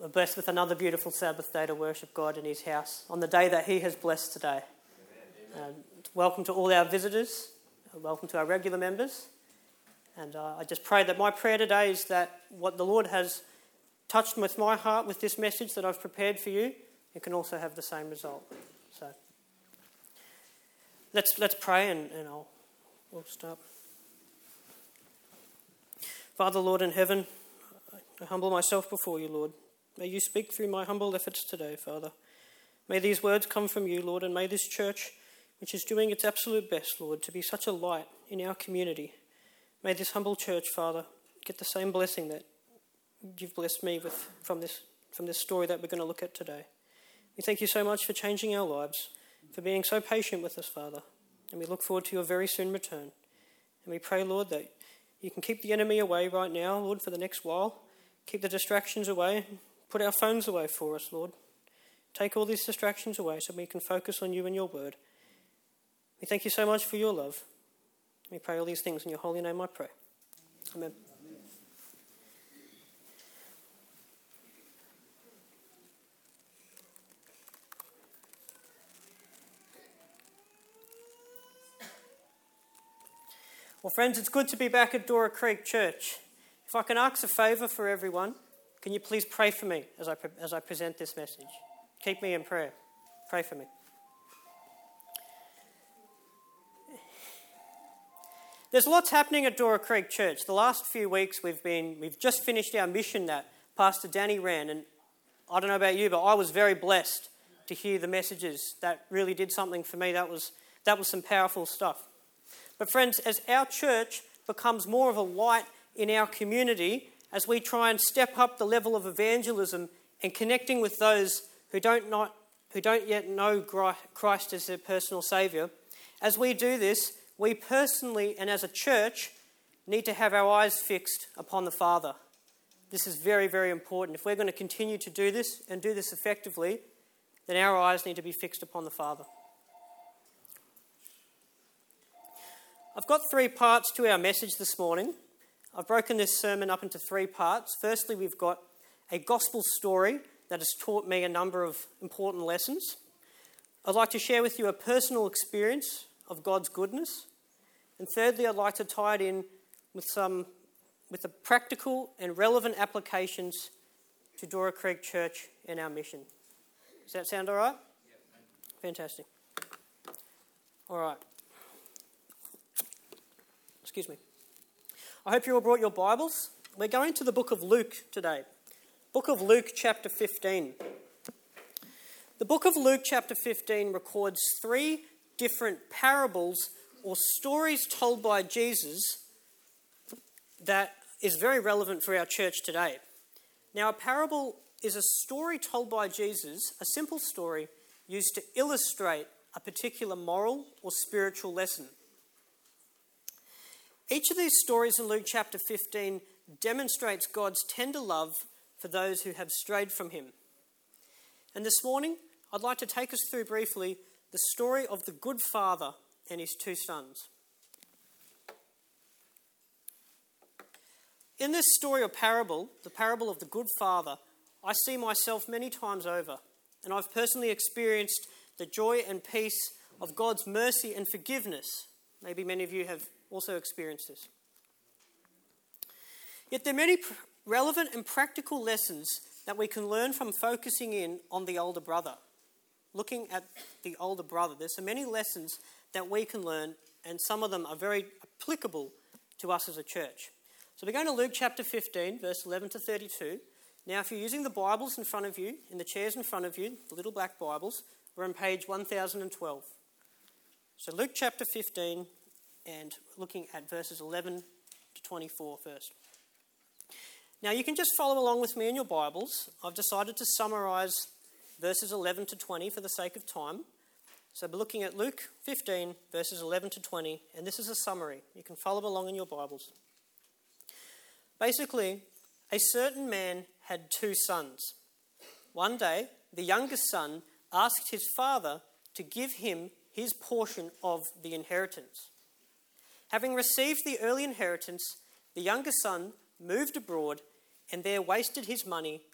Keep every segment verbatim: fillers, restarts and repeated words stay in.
We're blessed with another beautiful Sabbath day to worship God in his house on the day that he has blessed today. Um, welcome to all our visitors. Welcome to our regular members. And uh, I just pray that my prayer today is that what the Lord has touched with my heart with this message that I've prepared for you, it can also have the same result. So let's let's pray and, and I'll we'll start. Father, Lord in heaven, I humble myself before you, Lord. May you speak through my humble efforts today, Father. May these words come from you, Lord, and may this church, which is doing its absolute best, Lord, to be such a light in our community, may this humble church, Father, get the same blessing that you've blessed me with from this from this story that we're going to look at today. We thank you so much for changing our lives, for being so patient with us, Father, and we look forward to your very soon return. And we pray, Lord, that you can keep the enemy away right now, Lord, for the next while. Keep the distractions away. Put our phones away for us, Lord. Take all these distractions away so we can focus on you and your word. We thank you so much for your love. We pray all these things in your holy name, I pray. Amen. Well, friends, it's good to be back at Dora Creek Church. If I can ask a favour for everyone, can you please pray for me as I, as I present this message? Keep me in prayer. Pray for me. There's lots happening at Dora Creek Church. The last few weeks we've been, we've just finished our mission that Pastor Danny ran, and I don't know about you, but I was very blessed to hear the messages. That really did something for me. That was, that was some powerful stuff. But friends, as our church becomes more of a light in our community, as we try and step up the level of evangelism and connecting with those who don't not who don't yet know Christ as their personal Saviour, as we do this, we personally and as a church need to have our eyes fixed upon the Father. This is very, very important. If we're going to continue to do this and do this effectively, then our eyes need to be fixed upon the Father. I've got three parts to our message this morning. I've broken this sermon up into three parts. Firstly, we've got a gospel story that has taught me a number of important lessons. I'd like to share with you a personal experience of God's goodness. And thirdly, I'd like to tie it in with some with the practical and relevant applications to Dora Creek Church and our mission. Does that sound all right? Yep. Fantastic. All right. Excuse me. I hope you all brought your Bibles. We're going to the book of Luke today. Book of Luke chapter fifteen. The book of Luke chapter fifteen records three different parables or stories told by Jesus that is very relevant for our church today. Now, a parable is a story told by Jesus, a simple story used to illustrate a particular moral or spiritual lesson. Each of these stories in Luke chapter fifteen demonstrates God's tender love for those who have strayed from him. And this morning, I'd like to take us through briefly the story of the good father and his two sons. In this story or parable, the parable of the good father, I see myself many times over, and I've personally experienced the joy and peace of God's mercy and forgiveness. Maybe many of you have also experienced this. Yet there are many pr- relevant and practical lessons that we can learn from focusing in on the older brother. Looking at the older brother, there's so many lessons that we can learn, and some of them are very applicable to us as a church. So we're going to Luke chapter fifteen, verse eleven to thirty-two. Now, if you're using the Bibles in front of you, in the chairs in front of you, the little black Bibles, we're on page one thousand twelve. So Luke chapter fifteen, and looking at verses eleven to twenty-four first. Now, you can just follow along with me in your Bibles. I've decided to summarise verses eleven to twenty for the sake of time. So we're looking at Luke fifteen, verses eleven to twenty, and this is a summary. You can follow along in your Bibles. Basically, a certain man had two sons. One day, the youngest son asked his father to give him his portion of the inheritance. Having received the early inheritance, the younger son moved abroad and there wasted his money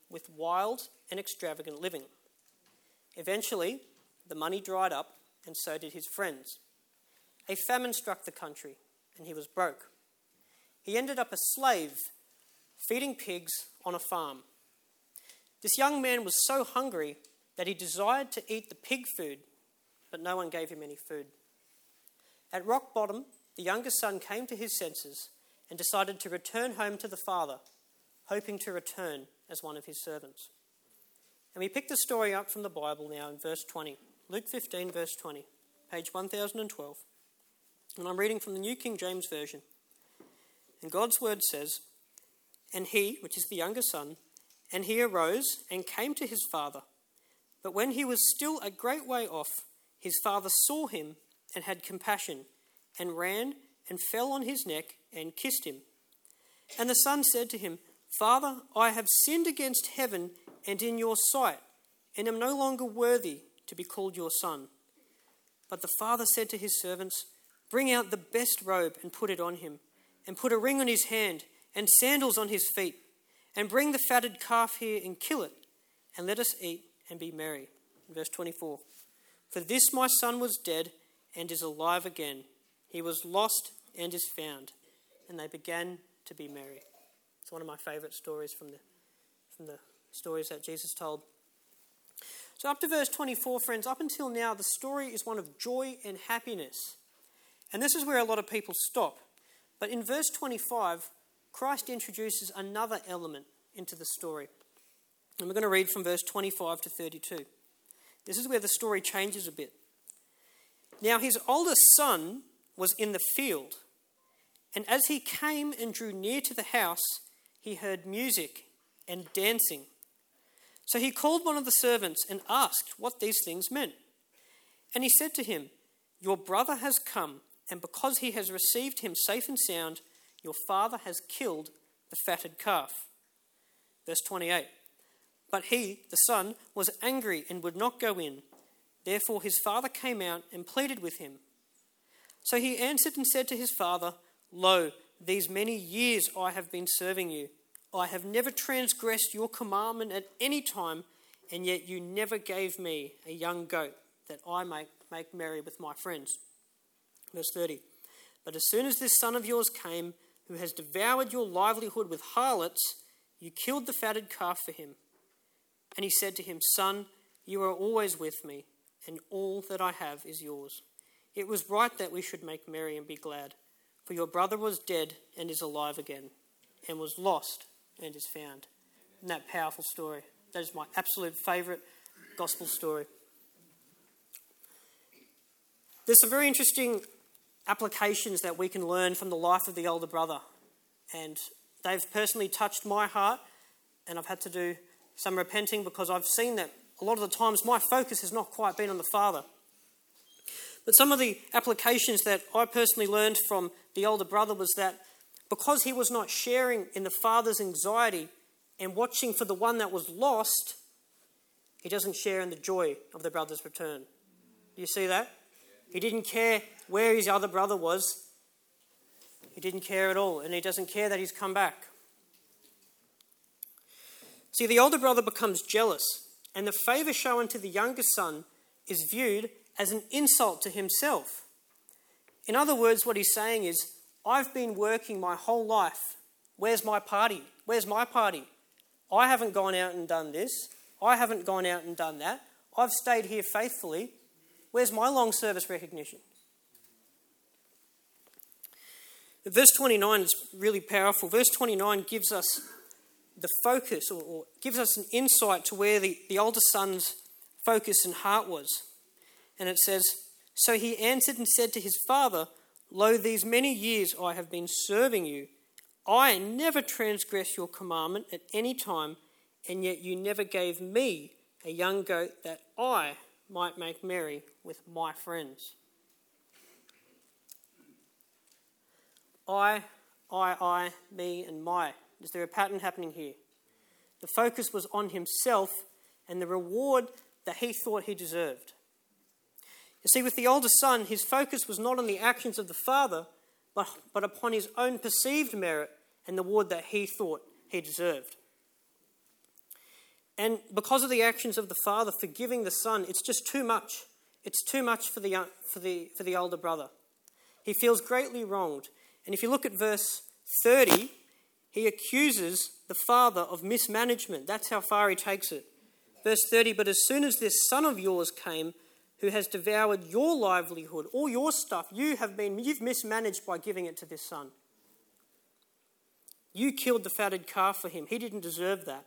with wild and extravagant living. Eventually, the money dried up, and so did his friends. A famine struck the country, and he was broke. He ended up a slave, feeding pigs on a farm. This young man was so hungry that he desired to eat the pig food, but no one gave him any food. At rock bottom, the younger son came to his senses and decided to return home to the father, hoping to return as one of his servants. And we pick the story up from the Bible now in verse twenty. Luke fifteen, verse twenty, page one thousand twelve. And I'm reading from the New King James Version. And God's word says, "And he," which is the younger son, "and he arose and came to his father. But when he was still a great way off, his father saw him and had compassion, and ran and fell on his neck and kissed him. And the son said to him, 'Father, I have sinned against heaven and in your sight, and am no longer worthy to be called your son.' But the father said to his servants, 'Bring out the best robe and put it on him, and put a ring on his hand and sandals on his feet, and bring the fatted calf here and kill it, and let us eat and be merry.'" Verse twenty-four. "For this my son was dead and is alive again. He was lost and is found." And they began to be merry. It's one of my favourite stories from the, from the stories that Jesus told. So up to verse twenty-four, friends, up until now, the story is one of joy and happiness. And this is where a lot of people stop. But in verse twenty-five, Christ introduces another element into the story. And we're going to read from verse twenty-five to thirty-two. This is where the story changes a bit. "Now his oldest son was in the field, and as he came and drew near to the house, he heard music and dancing. So he called one of the servants and asked what these things meant. And he said to him, 'Your brother has come, and because he has received him safe and sound, your father has killed the fatted calf.'" Verse twenty-eight. "But he, the son, was angry and would not go in. Therefore his father came out and pleaded with him. So he answered and said to his father, 'Lo, these many years I have been serving you. I have never transgressed your commandment at any time, and yet you never gave me a young goat that I may make merry with my friends.'" Verse thirty. "But as soon as this son of yours came, who has devoured your livelihood with harlots, you killed the fatted calf for him. And he said to him, 'Son, you are always with me, and all that I have is yours. It was right that we should make merry and be glad, for your brother was dead and is alive again, and was lost and is found.'" Isn't that powerful story? That is my absolute favourite gospel story. There's some very interesting applications that we can learn from the life of the older brother, and they've personally touched my heart, and I've had to do some repenting because I've seen that a lot of the times my focus has not quite been on the father. But some of the applications that I personally learned from the older brother was that because he was not sharing in the father's anxiety and watching for the one that was lost, he doesn't share in the joy of the brother's return. Do you see that? He didn't care where his other brother was. He didn't care at all, and he doesn't care that he's come back. See, the older brother becomes jealous, and the favour shown to the younger son is viewed as an insult to himself. In other words, what he's saying is, I've been working my whole life. Where's my party? Where's my party? I haven't gone out and done this. I haven't gone out and done that. I've stayed here faithfully. Where's my long service recognition? Verse twenty-nine is really powerful. Verse twenty-nine gives us the focus, or, or gives us an insight to where the, the older son's focus and heart was. And it says, "So he answered and said to his father, 'Lo, these many years I have been serving you. I never transgressed your commandment at any time, and yet you never gave me a young goat that I might make merry with my friends.'" I, I, I, me, and my. Is there a pattern happening here? The focus was on himself and the reward that he thought he deserved. You see, with the older son, his focus was not on the actions of the father, but, but upon his own perceived merit and the reward that he thought he deserved. And because of the actions of the father forgiving the son, it's just too much. It's too much for the, for the, for the older brother. He feels greatly wronged. And if you look at verse thirty, he accuses the father of mismanagement. That's how far he takes it. Verse thirty, but as soon as this son of yours came, who has devoured your livelihood, all your stuff, you have been, you've mismanaged by giving it to this son. You killed the fatted calf for him. He didn't deserve that.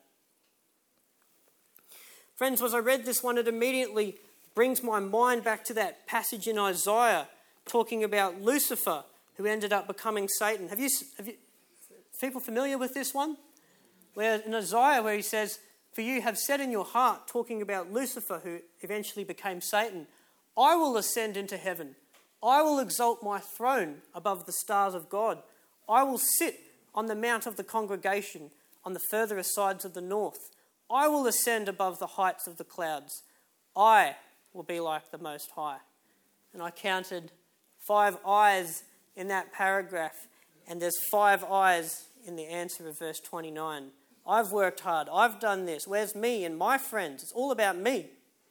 Friends, as I read this one, it immediately brings my mind back to that passage in Isaiah talking about Lucifer, who ended up becoming Satan. Have you, have you people familiar with this one? Where in Isaiah, where he says, for you have said in your heart, talking about Lucifer, who eventually became Satan, I will ascend into heaven. I will exalt my throne above the stars of God. I will sit on the mount of the congregation on the furthest sides of the north. I will ascend above the heights of the clouds. I will be like the Most High. And I counted five eyes in that paragraph, and there's five eyes in the answer of verse twenty-nine. I've worked hard. I've done this. Where's me and my friends? It's all about me.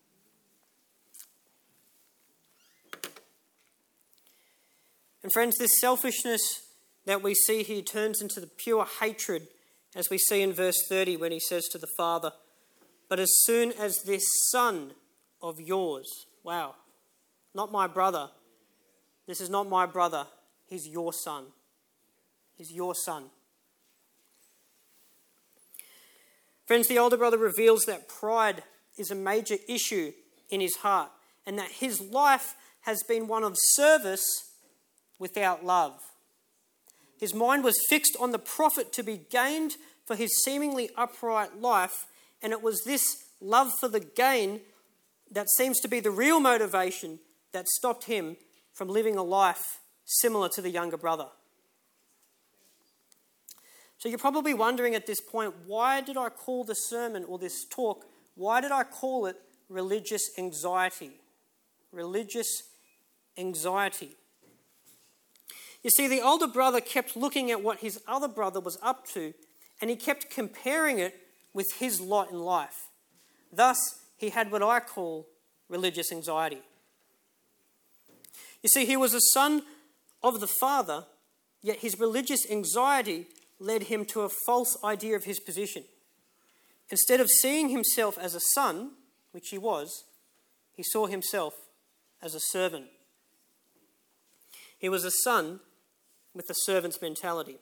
And friends, this selfishness that we see here turns into the pure hatred, as we see in verse thirty when he says to the father, but as soon as this son of yours, wow, not my brother, this is not my brother, he's your son. He's your son. Friends, the older brother reveals that pride is a major issue in his heart and that his life has been one of service without love. His mind was fixed on the profit to be gained for his seemingly upright life, and it was this love for the gain that seems to be the real motivation that stopped him from living a life similar to the younger brother. So you're probably wondering at this point, why did I call the sermon or this talk, why did I call it religious anxiety? Religious anxiety. You see, the older brother kept looking at what his other brother was up to, and he kept comparing it with his lot in life. Thus, he had what I call religious anxiety. You see, he was a son of the father, yet his religious anxiety led him to a false idea of his position. Instead of seeing himself as a son, which he was, he saw himself as a servant. He was a son with a servant's mentality.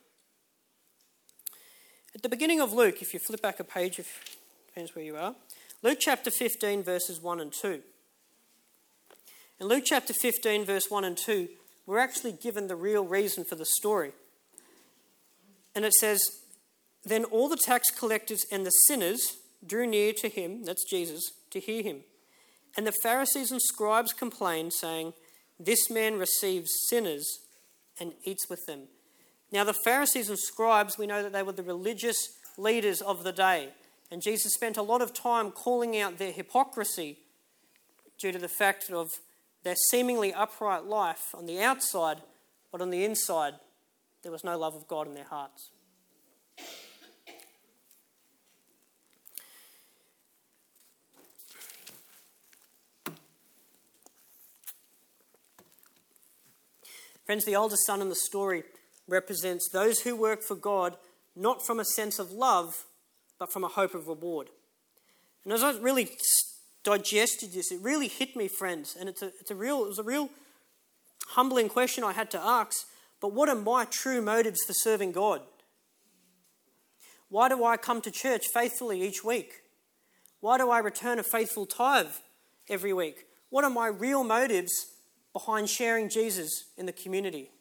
At the beginning of Luke, if you flip back a page, if depends where you are, Luke chapter fifteen, verses one and two. In Luke chapter fifteen, verse one and two, we're actually given the real reason for the story. And it says, then all the tax collectors and the sinners drew near to him, that's Jesus, to hear him. And the Pharisees and scribes complained, saying, this man receives sinners and eats with them. Now the Pharisees and scribes, we know that they were the religious leaders of the day. And Jesus spent a lot of time calling out their hypocrisy due to the fact of their seemingly upright life on the outside, but on the inside, there was no love of God in their hearts. Friends, the older son in the story represents those who work for God not from a sense of love, but from a hope of reward. And as I really digested this, it really hit me, friends, and it's a, it's a real, it was a real humbling question I had to ask. But what are my true motives for serving God? Why do I come to church faithfully each week? Why do I return a faithful tithe every week? What are my real motives behind sharing Jesus in the community?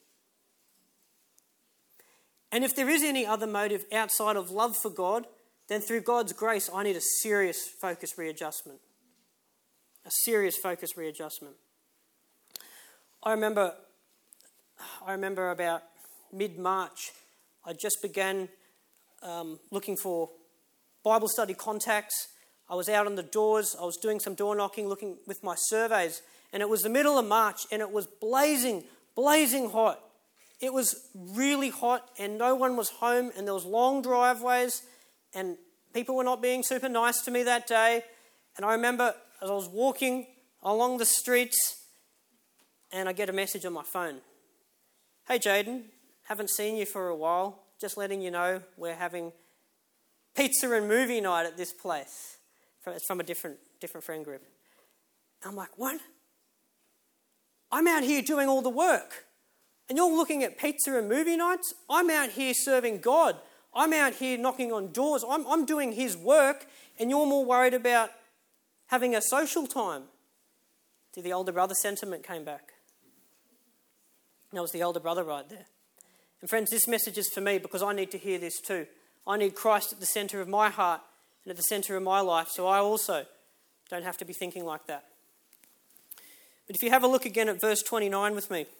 And if there is any other motive outside of love for God, then through God's grace, I need a serious focus readjustment. A serious focus readjustment. I remember, I remember about mid-March, I just began um, looking for Bible study contacts. I was out on the doors. I was doing some door knocking, looking with my surveys. And it was the middle of March, and it was blazing, blazing hot. It was really hot, and no one was home, and there was long driveways, and people were not being super nice to me that day. And I remember as I was walking along the streets and I get a message on my phone. Hey Jaden, haven't seen you for a while. Just letting you know we're having pizza and movie night at this place. It's from a different different friend group. I'm like, what? I'm out here doing all the work. And you're looking at pizza and movie nights? I'm out here serving God. I'm out here knocking on doors. I'm, I'm doing his work, and you're more worried about having a social time. See, the older brother sentiment came back. That was the older brother right there. And friends, this message is for me because I need to hear this too. I need Christ at the centre of my heart and at the centre of my life, so I also don't have to be thinking like that. But if you have a look again at verse twenty-nine with me.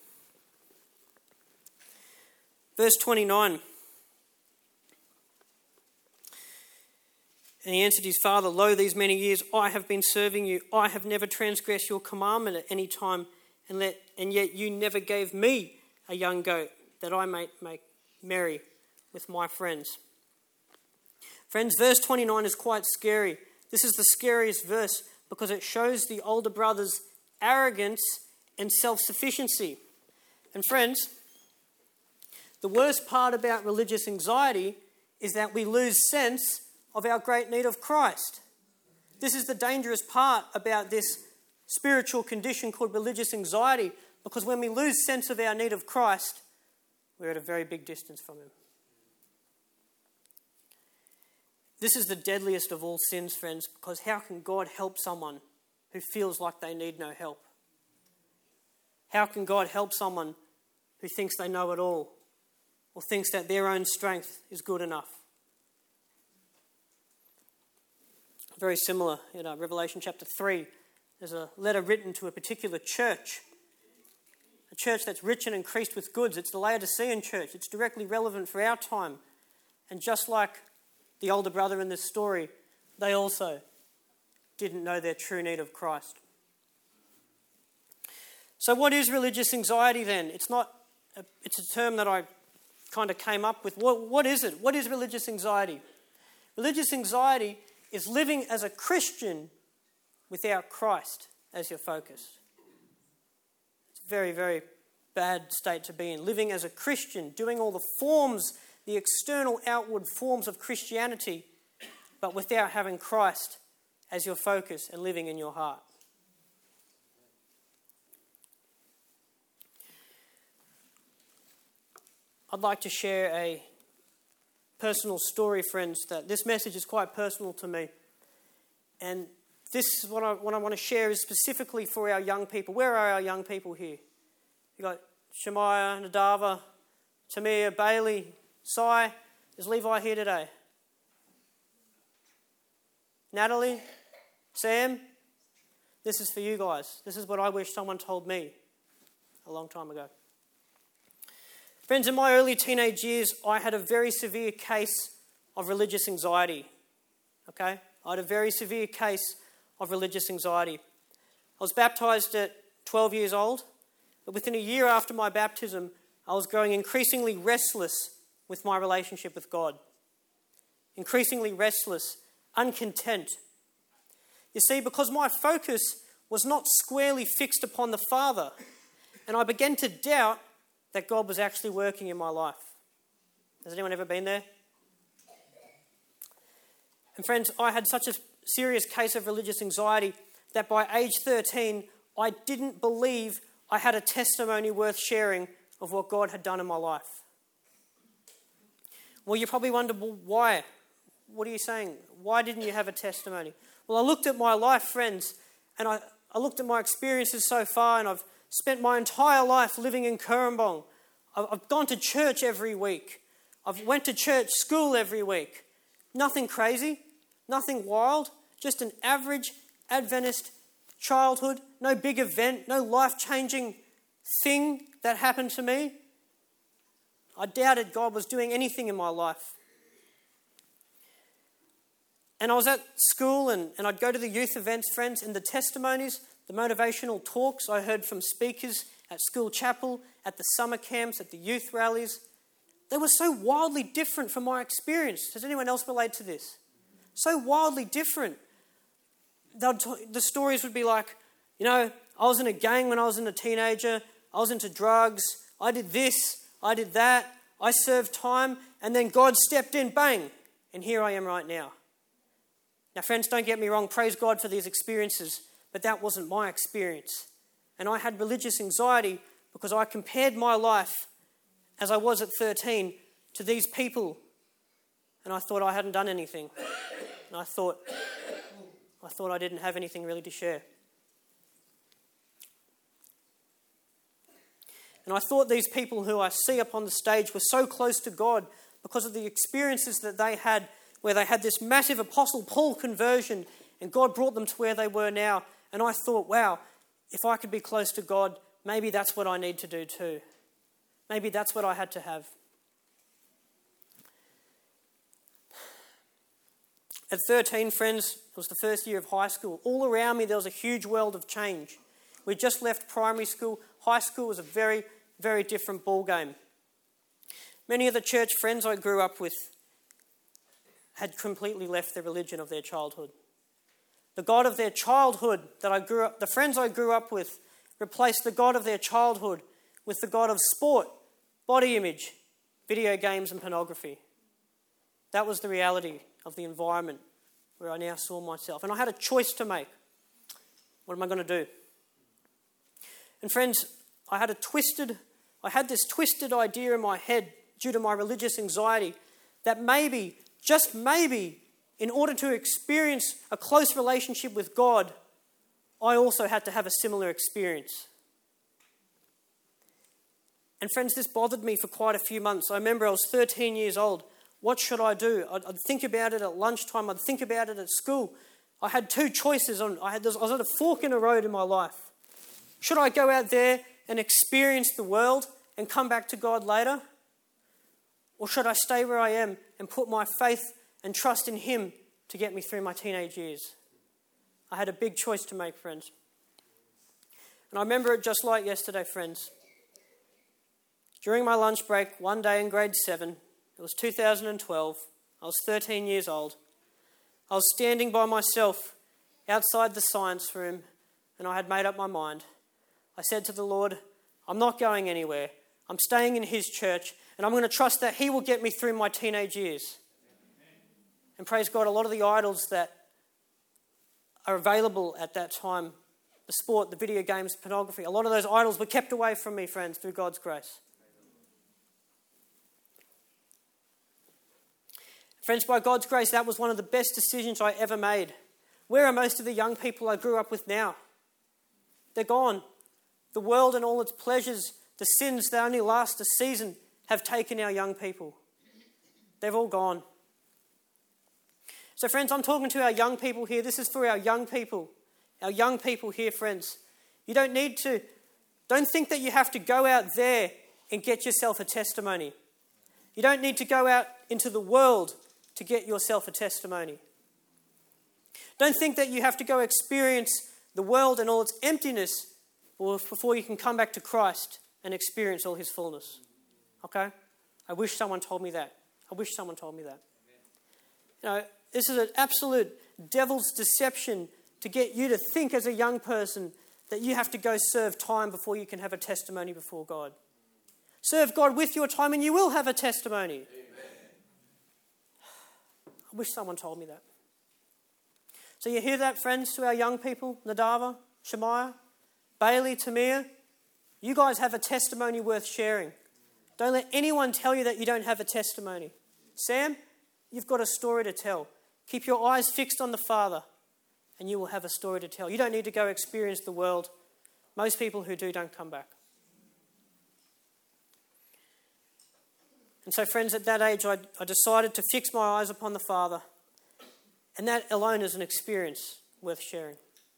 Verse twenty-nine. And he answered his father, Lo, these many years I have been serving you. I have never transgressed your commandment at any time, and, let, and yet you never gave me a young goat that I might make merry with my friends. Friends, verse twenty-nine is quite scary. This is the scariest verse because it shows the older brother's arrogance and self-sufficiency. And friends, the worst part about religious anxiety is that we lose sense of our great need of Christ. This is the dangerous part about this spiritual condition called religious anxiety, because when we lose sense of our need of Christ, we're at a very big distance from him. This is the deadliest of all sins, friends, because how can God help someone who feels like they need no help? How can God help someone who thinks they know it all or thinks that their own strength is good enough? Very similar in uh, Revelation chapter three. There's a letter written to a particular church, a church that's rich and increased with goods. It's the Laodicean church. It's directly relevant for our time. And just like the older brother in this story, they also didn't know their true need of Christ. So what is religious anxiety then? It's not, a, it's a term that I kind of came up with. What, what is it? What is religious anxiety? Religious anxiety is living as a Christian without Christ as your focus. It's a very, very bad state to be in. Living as a Christian, doing all the forms, the external outward forms of Christianity, but without having Christ as your focus and living in your heart. I'd like to share a personal story, friends, that this message is quite personal to me. And this is what I, what I want to share is specifically for our young people. Where are our young people here? You've got Shemaiah, Nadava, Tamir, Bailey, Sai. Is Levi here today? Natalie? Sam? This is for you guys. This is what I wish someone told me a long time ago. Friends, in my early teenage years, I had a very severe case of religious anxiety. Okay? I had a very severe case of religious anxiety. I was baptised at twelve years old, but within a year after my baptism, I was growing increasingly restless with my relationship with God. Increasingly restless, uncontent. You see, because my focus was not squarely fixed upon the Father, and I began to doubt that God was actually working in my life. Has anyone ever been there? And friends, I had such a serious case of religious anxiety that by age thirteen, I didn't believe I had a testimony worth sharing of what God had done in my life. Well, you probably wonder, well, why? What are you saying? Why didn't you have a testimony? Well, I looked at my life, friends, and I, I looked at my experiences so far, and I've spent my entire life living in Kurrumbong. I've, I've gone to church every week. I've went to church school every week. Nothing crazy, nothing wild, just an average Adventist childhood, no big event, no life-changing thing that happened to me. I doubted God was doing anything in my life. And I was at school and, and I'd go to the youth events, friends, and the testimonies, the motivational talks I heard from speakers at school chapel, at the summer camps, at the youth rallies, they were so wildly different from my experience. Does anyone else relate to this? So wildly different. T- the stories would be like, you know, I was in a gang when I was a teenager. I was into drugs. I did this. I did that. I served time. And then God stepped in, bang. And here I am right now. Now, friends, don't get me wrong. Praise God for these experiences. But that wasn't my experience. And I had religious anxiety because I compared my life as I was at thirteen to these people. And I thought I hadn't done anything. And I thought, I thought I didn't have anything really to share. And I thought these people who I see up on the stage were so close to God because of the experiences that they had, where they had this massive Apostle Paul conversion and God brought them to where they were now. And I thought, wow, if I could be close to God, maybe that's what I need to do too. Maybe that's what I had to have. At thirteen, friends, it was the first year of high school. All around me, there was a huge world of change. We just left primary school. High school was a very, very different ball game. Many of the church friends I grew up with had completely left the religion of their childhood. The God of their childhood that I grew up, the friends I grew up with, replaced the God of their childhood with the God of sport, body image, video games and pornography. That was the reality of the environment where I now saw myself. And I had a choice to make. What am I going to do? And friends, I had a twisted, I had this twisted idea in my head due to my religious anxiety that maybe, just maybe, in order to experience a close relationship with God, I also had to have a similar experience. And friends, this bothered me for quite a few months. I remember I was thirteen years old. What should I do? I'd, I'd think about it at lunchtime. I'd think about it at school. I had two choices. On, I, had, I was at a fork in the road in my life. Should I go out there and experience the world and come back to God later? Or should I stay where I am and put my faith and trust in Him to get me through my teenage years? I had a big choice to make, friends. And I remember it just like yesterday, friends. During my lunch break, one day in grade seven, it was two thousand twelve, I was thirteen years old. I was standing by myself outside the science room and I had made up my mind. I said to the Lord, I'm not going anywhere. I'm staying in His church and I'm going to trust that He will get me through my teenage years. And praise God, a lot of the idols that are available at that time, the sport, the video games, pornography, a lot of those idols were kept away from me, friends, through God's grace. Friends, by God's grace, that was one of the best decisions I ever made. Where are most of the young people I grew up with now? They're gone. The world and all its pleasures, the sins that only last a season, have taken our young people. They've all gone. So friends, I'm talking to our young people here. This is for our young people. Our young people here, friends. You don't need to, don't think that you have to go out there and get yourself a testimony. You don't need to go out into the world to get yourself a testimony. Don't think that you have to go experience the world and all its emptiness before you can come back to Christ and experience all His fullness. Okay? I wish someone told me that. I wish someone told me that. You know, this is an absolute devil's deception to get you to think as a young person that you have to go serve time before you can have a testimony before God. Serve God with your time and you will have a testimony. Amen. I wish someone told me that. So you hear that, friends, to our young people, Nadava, Shemaiah, Bailey, Tamir? You guys have a testimony worth sharing. Don't let anyone tell you that you don't have a testimony. Sam, you've got a story to tell. Keep your eyes fixed on the Father and you will have a story to tell. You don't need to go experience the world. Most people who do don't come back. And so, friends, at that age, I, I decided to fix my eyes upon the Father. And that alone is an experience worth sharing.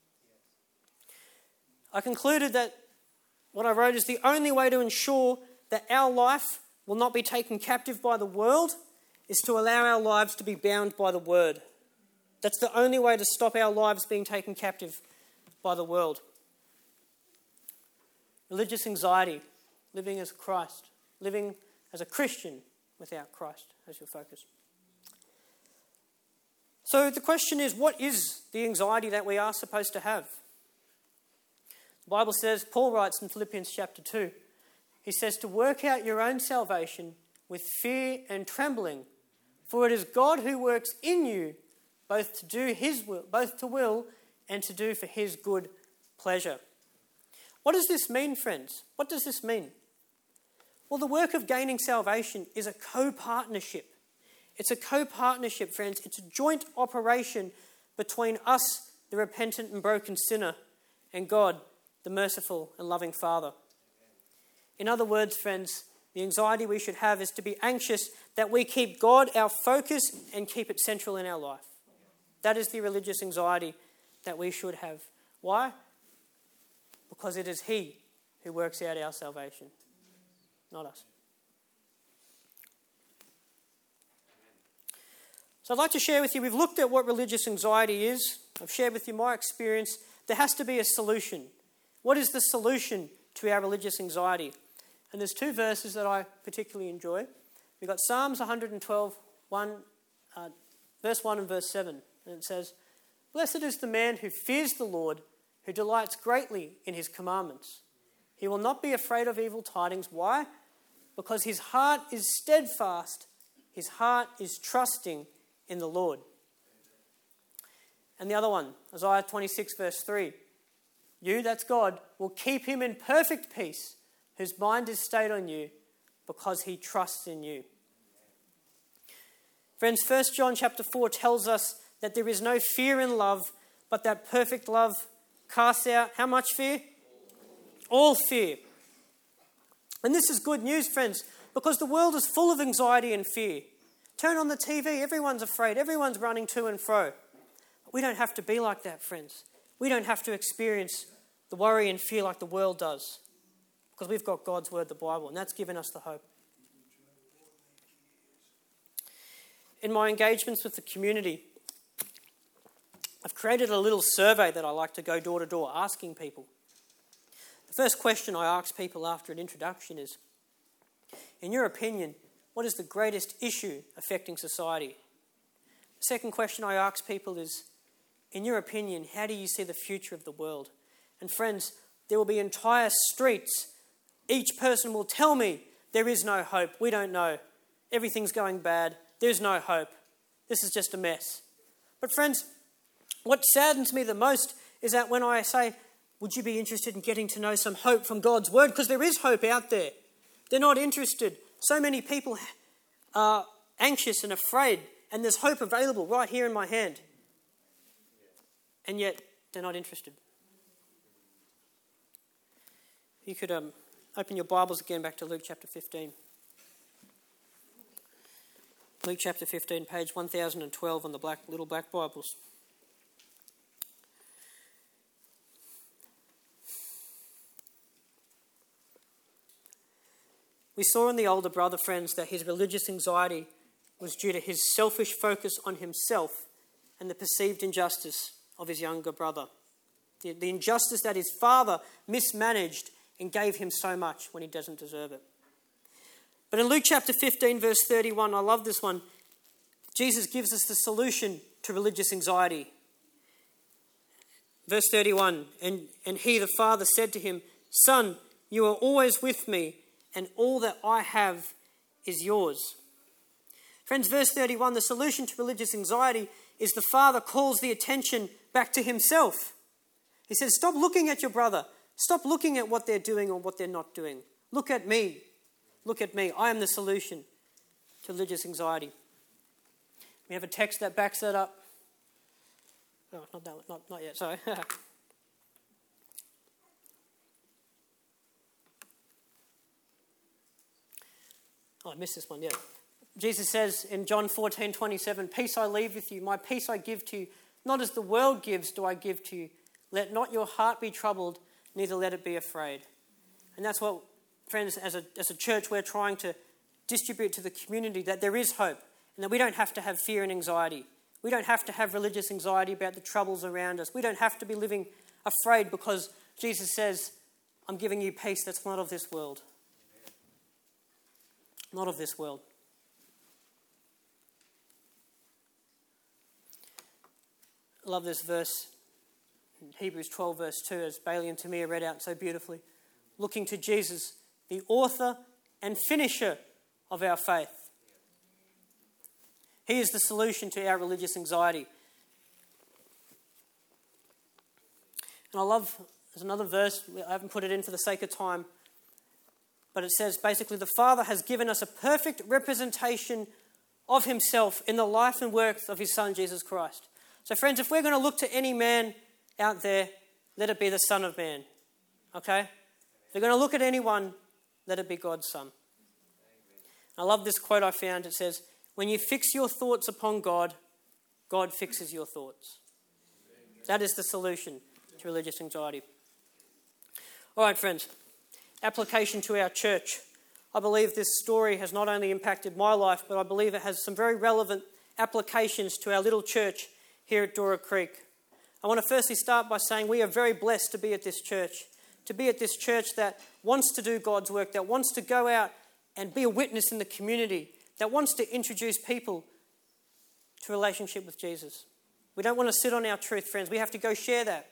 I concluded that what I wrote is the only way to ensure that our life will not be taken captive by the world is to allow our lives to be bound by the Word. That's the only way to stop our lives being taken captive by the world. Religious anxiety, living as Christ, living as a Christian without Christ as your focus. So the question is, what is the anxiety that we are supposed to have? The Bible says, Paul writes in Philippians chapter two, he says to work out your own salvation with fear and trembling, for it is God who works in you both to do his will, both to will and to do for his good pleasure. What does this mean, friends? What does this mean? Well, the work of gaining salvation is a co-partnership. It's a co-partnership, friends. It's a joint operation between us, the repentant and broken sinner, and God, the merciful and loving Father. In other words, friends, the anxiety we should have is to be anxious that we keep God our focus and keep it central in our life. That is the religious anxiety that we should have. Why? Because it is He who works out our salvation, not us. So I'd like to share with you, we've looked at what religious anxiety is. I've shared with you my experience. There has to be a solution. What is the solution to our religious anxiety? And there's two verses that I particularly enjoy. We've got Psalms one twelve, one, uh, verse one and verse seven. And it says, "Blessed is the man who fears the Lord, who delights greatly in his commandments. He will not be afraid of evil tidings." Why? Because his heart is steadfast. His heart is trusting in the Lord. And the other one, Isaiah twenty-six verse three. "You," that's God, "will keep him in perfect peace, whose mind is stayed on you, because he trusts in you." Friends, First John chapter four tells us that there is no fear in love, but that perfect love casts out how much fear? All fear. And this is good news, friends, because the world is full of anxiety and fear. Turn on the T V, everyone's afraid, everyone's running to and fro. But we don't have to be like that, friends. We don't have to experience the worry and fear like the world does, because we've got God's word, the Bible, and that's given us the hope. In my engagements with the community, I've created a little survey that I like to go door to door asking people. The first question I ask people after an introduction is, in your opinion, what is the greatest issue affecting society? The second question I ask people is, in your opinion, how do you see the future of the world? And friends, there will be entire streets. Each person will tell me there is no hope. We don't know. Everything's going bad. There's no hope. This is just a mess. But friends, what saddens me the most is that when I say, would you be interested in getting to know some hope from God's word? Because there is hope out there. They're not interested. So many people are anxious and afraid, and there's hope available right here in my hand. And yet, they're not interested. You could um, open your Bibles again back to Luke chapter fifteen. Luke chapter fifteen, page one thousand twelve on the black little black Bibles. We saw in the older brother, friends, that his religious anxiety was due to his selfish focus on himself and the perceived injustice of his younger brother. The, the injustice that his father mismanaged and gave him so much when he doesn't deserve it. But in Luke chapter fifteen, verse thirty-one, I love this one. Jesus gives us the solution to religious anxiety. Verse thirty-one, and, and he, the father, said to him, "Son, you are always with me, and all that I have is yours." Friends, verse thirty-one, the solution to religious anxiety is the father calls the attention back to himself. He says, stop looking at your brother. Stop looking at what they're doing or what they're not doing. Look at me. Look at me. I am the solution to religious anxiety. We have a text that backs that up. Oh, not that one. Not, not yet, sorry. Oh, I missed this one, yeah. Jesus says in John fourteen twenty-seven, "Peace I leave with you, my peace I give to you. Not as the world gives do I give to you. Let not your heart be troubled, neither let it be afraid." And that's what, friends, as a, as a church, we're trying to distribute to the community, that there is hope and that we don't have to have fear and anxiety. We don't have to have religious anxiety about the troubles around us. We don't have to be living afraid, because Jesus says, "I'm giving you peace that's not of this world." Not of this world. I love this verse, Hebrews twelve verse two, as Bailey and Tamir read out so beautifully. Looking to Jesus, the author and finisher of our faith. He is the solution to our religious anxiety. And I love, there's another verse, I haven't put it in for the sake of time, but it says basically, the Father has given us a perfect representation of himself in the life and works of his Son, Jesus Christ. So friends, if we're going to look to any man out there, let it be the Son of Man. Okay? If we're going to look at anyone, let it be God's Son. I love this quote I found. It says, when you fix your thoughts upon God, God fixes your thoughts. That is the solution to religious anxiety. All right, friends. Application to our church. I believe this story has not only impacted my life, but I believe it has some very relevant applications to our little church here at Dora Creek. I want to firstly start by saying we are very blessed to be at this church, to be at this church that wants to do God's work, that wants to go out and be a witness in the community, that wants to introduce people to a relationship with Jesus. We don't want to sit on our truth, friends. We have to go share that.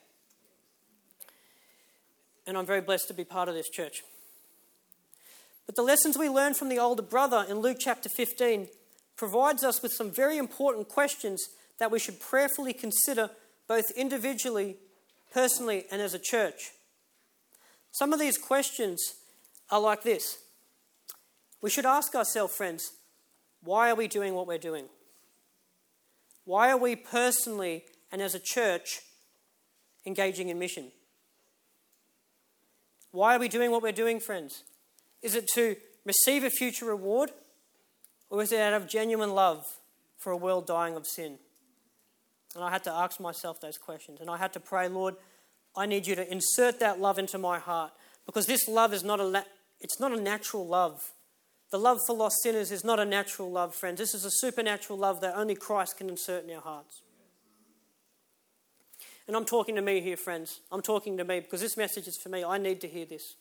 And I'm very blessed to be part of this church. But the lessons we learn from the older brother in Luke chapter fifteen provides us with some very important questions that we should prayerfully consider both individually, personally, and as a church. Some of these questions are like this. We should ask ourselves, friends, why are we doing what we're doing? Why are we personally and as a church engaging in mission? Why are we doing what we're doing, friends? Is it to receive a future reward, or is it out of genuine love for a world dying of sin? And I had to ask myself those questions, and I had to pray, Lord, I need you to insert that love into my heart, because this love is not a it's not a natural love. The love for lost sinners is not a natural love, friends. This is a supernatural love that only Christ can insert in our hearts. And I'm talking to me here, friends. I'm talking to me because this message is for me. I need to hear this.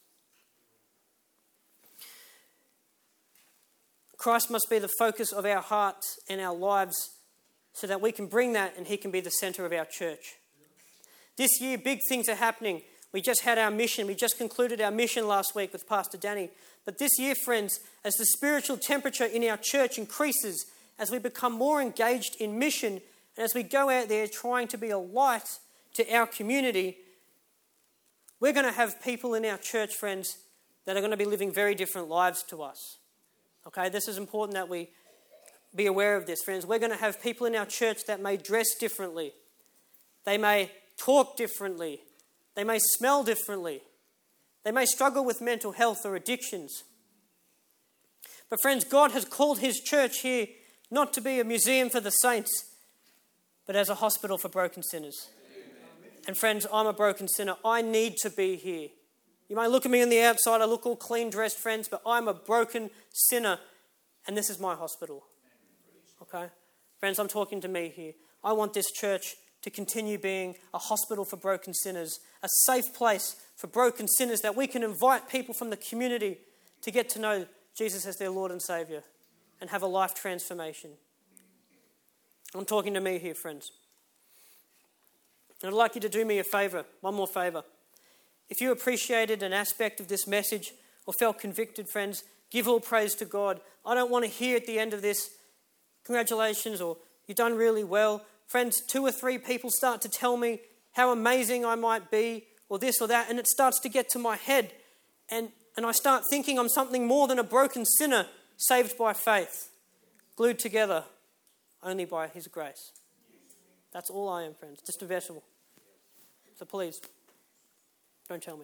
Christ must be the focus of our hearts and our lives so that we can bring that and he can be the centre of our church. This year, big things are happening. We just had our mission. We just concluded our mission last week with Pastor Danny. But this year, friends, as the spiritual temperature in our church increases, as we become more engaged in mission, and as we go out there trying to be a light to our community, we're going to have people in our church, friends, that are going to be living very different lives to us. Okay, this is important that we be aware of this, friends. We're going to have people in our church that may dress differently. They may talk differently. They may smell differently. They may struggle with mental health or addictions. But friends, God has called his church here not to be a museum for the saints, but as a hospital for broken sinners. And friends, I'm a broken sinner. I need to be here. You might look at me on the outside, I look all clean dressed, friends, but I'm a broken sinner, and this is my hospital. Okay? Friends, I'm talking to me here. I want this church to continue being a hospital for broken sinners, a safe place for broken sinners that we can invite people from the community to get to know Jesus as their Lord and Saviour and have a life transformation. I'm talking to me here, friends. And I'd like you to do me a favour, one more favour. If you appreciated an aspect of this message or felt convicted, friends, give all praise to God. I don't want to hear at the end of this, congratulations, or you've done really well. Friends, two or three people start to tell me how amazing I might be, or this or that, and it starts to get to my head. And, and I start thinking I'm something more than a broken sinner saved by faith, glued together only by his grace. That's all I am, friends, just a vessel. So please, don't tell me.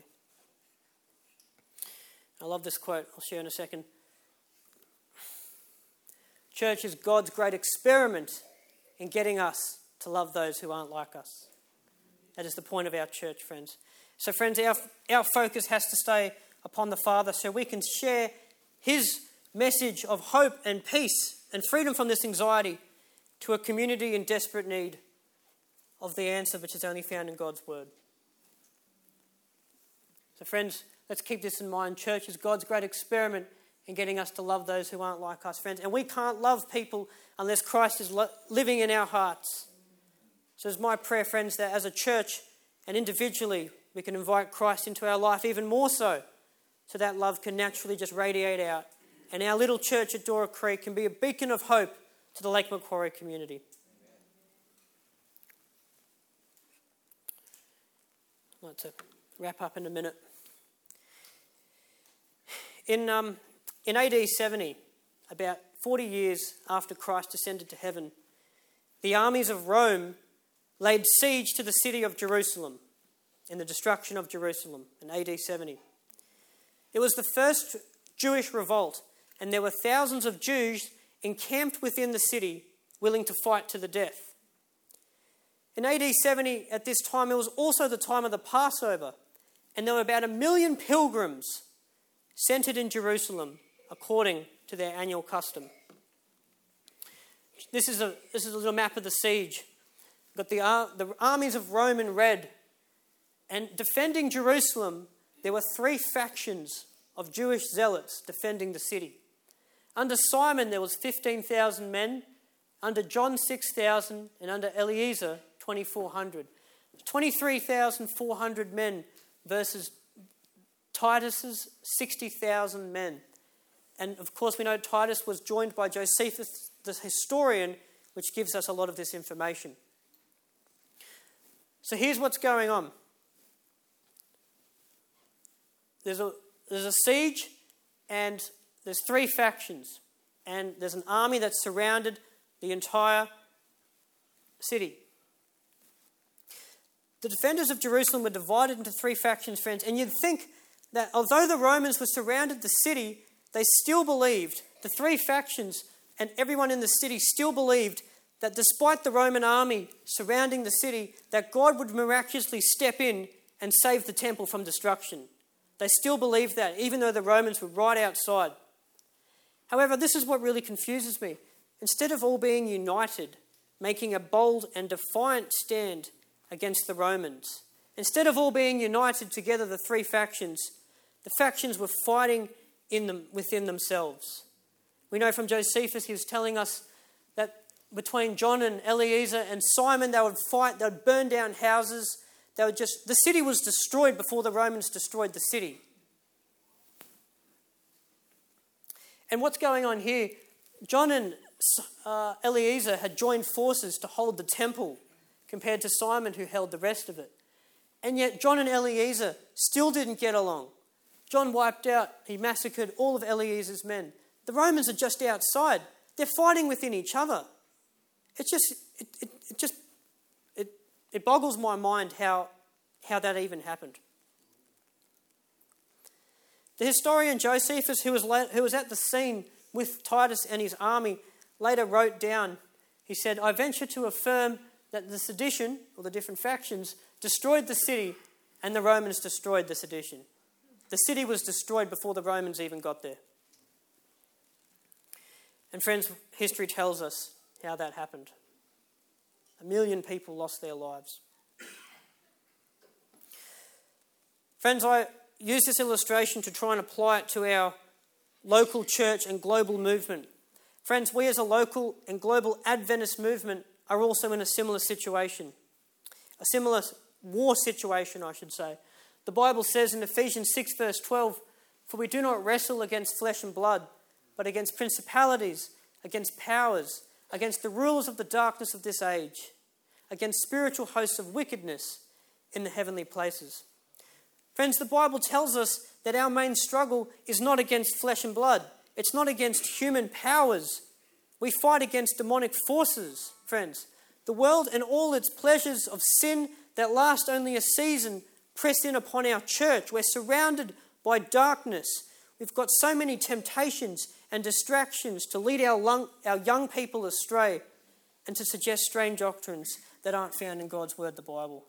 I love this quote. I'll share in a second. Church is God's great experiment in getting us to love those who aren't like us. That is the point of our church, friends. So, friends, our, our focus has to stay upon the Father so we can share his message of hope and peace and freedom from this anxiety to a community in desperate need of the answer which is only found in God's word. So friends, let's keep this in mind. Church is God's great experiment in getting us to love those who aren't like us, friends. And we can't love people unless Christ is lo- living in our hearts. So it's my prayer, friends, that as a church and individually, we can invite Christ into our life even more so, so that love can naturally just radiate out. And our little church at Dora Creek can be a beacon of hope to the Lake Macquarie community. I'd like to wrap up in a minute. In, um, in A D seventy, about forty years after Christ ascended to heaven, the armies of Rome laid siege to the city of Jerusalem in the destruction of Jerusalem in A D seventy. It was the first Jewish revolt, and there were thousands of Jews encamped within the city, willing to fight to the death. In A D seventy, at this time, it was also the time of the Passover, and there were about a million pilgrims centred in Jerusalem, according to their annual custom. This is a, this is a little map of the siege. Got the, uh, the armies of Rome in red. And defending Jerusalem, there were three factions of Jewish zealots defending the city. Under Simon, there was fifteen thousand men. Under John, six thousand. And under Eliezer, twenty-four hundred. twenty-three thousand four hundred men versus Titus's sixty thousand men. And of course, we know Titus was joined by Josephus, the historian, which gives us a lot of this information. So here's what's going on. There's a, there's a siege, and there's three factions. And there's an army that's surrounded the entire city. The defenders of Jerusalem were divided into three factions, friends. And you'd think that although the Romans were surrounded the city, they still believed, the three factions and everyone in the city still believed that despite the Roman army surrounding the city, that God would miraculously step in and save the temple from destruction. They still believed that, even though the Romans were right outside. However, this is what really confuses me. Instead of all being united, making a bold and defiant stand against the Romans, instead of all being united together, the three factions, the factions were fighting in them within themselves. We know from Josephus, he was telling us that between John and Eliezer and Simon, they would fight, they would burn down houses. They would just, the city was destroyed before the Romans destroyed the city. And what's going on here? John and uh, Eliezer had joined forces to hold the temple compared to Simon, who held the rest of it. And yet John and Eliezer still didn't get along. John wiped out, he massacred all of Eliezer's men. The Romans are just outside. They're fighting within each other. It's just, it, it, it just, it, it boggles my mind how, how that even happened. The historian Josephus, who was, who was at the scene with Titus and his army, later wrote down, he said, "I venture to affirm that the sedition, or the different factions, destroyed the city and the Romans destroyed the sedition." The city was destroyed before the Romans even got there. And friends, history tells us how that happened. A million people lost their lives. Friends, I use this illustration to try and apply it to our local church and global movement. Friends, we as a local and global Adventist movement are also in a similar situation. A similar war situation, I should say. The Bible says in Ephesians six verse twelve, "For we do not wrestle against flesh and blood, but against principalities, against powers, against the rulers of the darkness of this age, against spiritual hosts of wickedness in the heavenly places." Friends, the Bible tells us that our main struggle is not against flesh and blood. It's not against human powers. We fight against demonic forces, friends. The world and all its pleasures of sin that last only a season press in upon our church. We're surrounded by darkness. We've got so many temptations and distractions to lead our, lung, our young people astray and to suggest strange doctrines that aren't found in God's word, the Bible.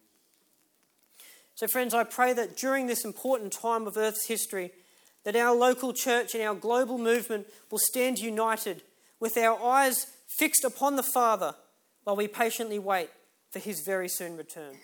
So friends, I pray that during this important time of Earth's history, that our local church and our global movement will stand united with our eyes fixed upon the Father while we patiently wait for his very soon return.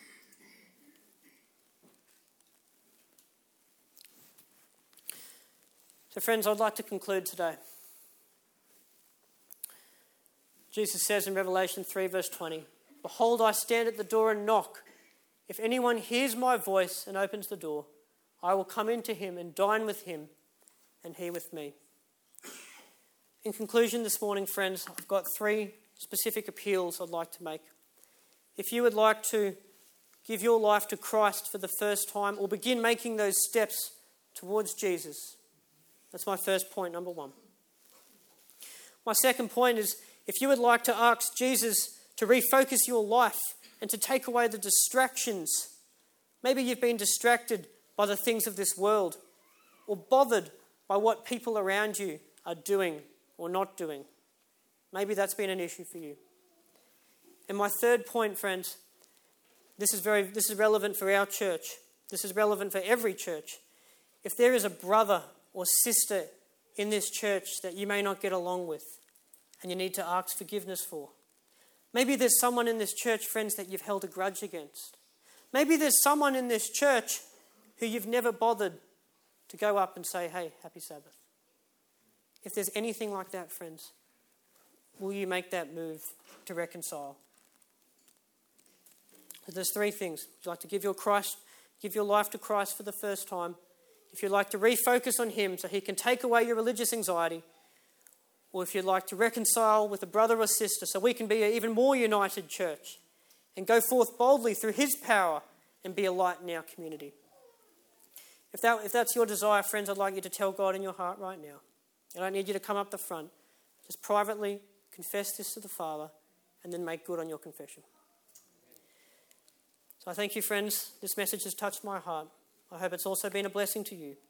So friends, I'd like to conclude today. Jesus says in Revelation three verse twenty, Behold, I stand at the door and knock. If anyone hears my voice and opens the door, I will come into him and dine with him and he with me. In conclusion this morning, friends, I've got three specific appeals I'd like to make. If you would like to give your life to Christ for the first time or begin making those steps towards Jesus, that's my first point, number one. My second point is, if you would like to ask Jesus to refocus your life and to take away the distractions, maybe you've been distracted by the things of this world or bothered by what people around you are doing or not doing. Maybe that's been an issue for you. And my third point, friends, this is very this is relevant for our church. This is relevant for every church. If there is a brother or sister in this church that you may not get along with and you need to ask forgiveness for, maybe there's someone in this church, friends, that you've held a grudge against. Maybe there's someone in this church who you've never bothered to go up and say, hey, happy Sabbath. If there's anything like that, friends, will you make that move to reconcile? So there's three things. Would you like to give your Christ, give your life to Christ for the first time? If you'd like to refocus on him so he can take away your religious anxiety, or if you'd like to reconcile with a brother or sister so we can be an even more united church and go forth boldly through his power and be a light in our community. If that, if that's your desire, friends, I'd like you to tell God in your heart right now. I don't need you to come up the front. Just privately confess this to the Father and then make good on your confession. So I thank you, friends. This message has touched my heart. I hope it's also been a blessing to you.